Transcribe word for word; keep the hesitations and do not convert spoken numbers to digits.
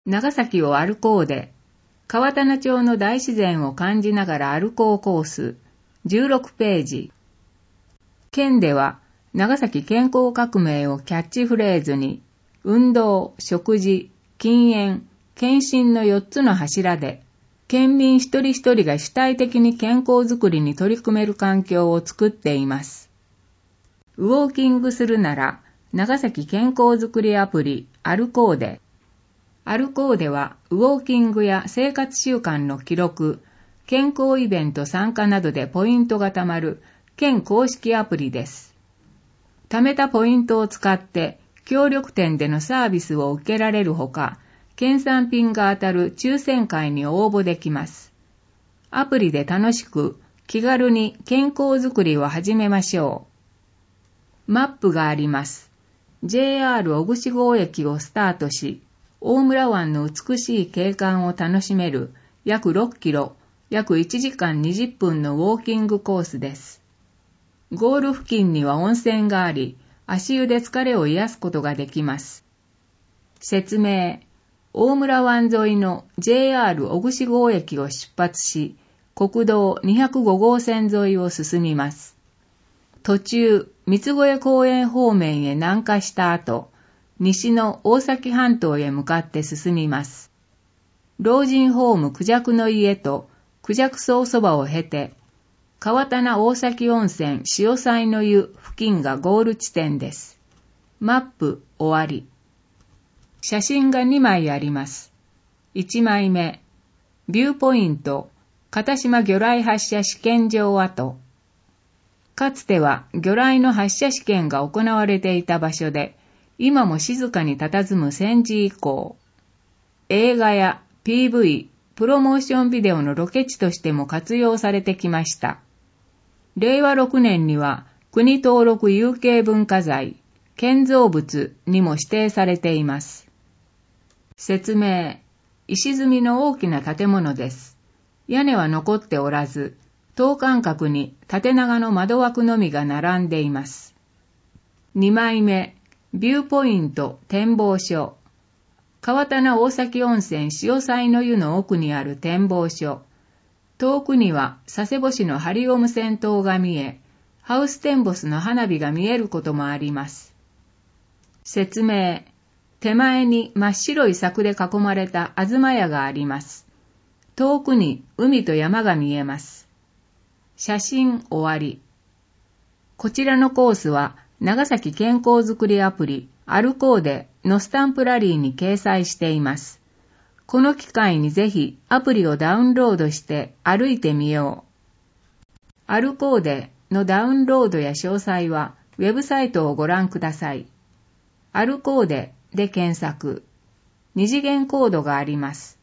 長崎を歩こうで、川棚町の大自然を感じながら歩こうコース、じゅうろくページ。県では、長崎健康革命をキャッチフレーズに、運動、食事、禁煙、検診のよっつの柱で、県民一人一人が主体的に健康づくりに取り組める環境を作っています。ウォーキングするなら、長崎健康づくりアプリ、歩こうで。歩こうでは、ウォーキングや生活習慣の記録、健康イベント参加などでポイントが貯まる県公式アプリです。貯めたポイントを使って、協力店でのサービスを受けられるほか、県産品が当たる抽選会に応募できます。アプリで楽しく、気軽に健康づくりを始めましょう。マップがあります。ジェイアール 小串郷駅をスタートし、大村湾の美しい景観を楽しめる約ろっキロ、約いちじかんにじゅっぷんのウォーキングコースです。ゴール付近には温泉があり、足湯で疲れを癒すことができます。説明。大村湾沿いの ジェイアール 小串郷駅を出発し、国道にひゃくごごうせん沿いを進みます。途中、三越公園方面へ南下した後、西の大崎半島へ向かって進みます。老人ホームクジャクの家とクジャク荘そばを経て、川棚大崎温泉潮騒の湯付近がゴール地点です。マップ終わり。写真がにまいあります。いちまいめ、ビューポイント、片島魚雷発射試験場跡。かつては魚雷の発射試験が行われていた場所で、今も静かに佇む戦時以降、映画や ピーブイ、プロモーションビデオのロケ地としても活用されてきました。れいわろくねんには国登録有形文化財、建造物にも指定されています。説明。石積みの大きな建物です。屋根は残っておらず、等間隔に縦長の窓枠のみが並んでいます。にまいめ。ビューポイント展望所。川棚大崎温泉潮騒の湯の奥にある展望所。遠くには佐世保市のハリオム線塔が見え、ハウステンボスの花火が見えることもあります。説明。手前に真っ白い柵で囲まれた東屋があります。遠くに海と山が見えます。写真終わり。こちらのコースは、長崎健康づくりアプリ、歩こうでのスタンプラリーに掲載しています。この機会にぜひアプリをダウンロードして歩いてみよう。歩こうでのダウンロードや詳細はウェブサイトをご覧ください。歩こうでで検索。二次元コードがあります。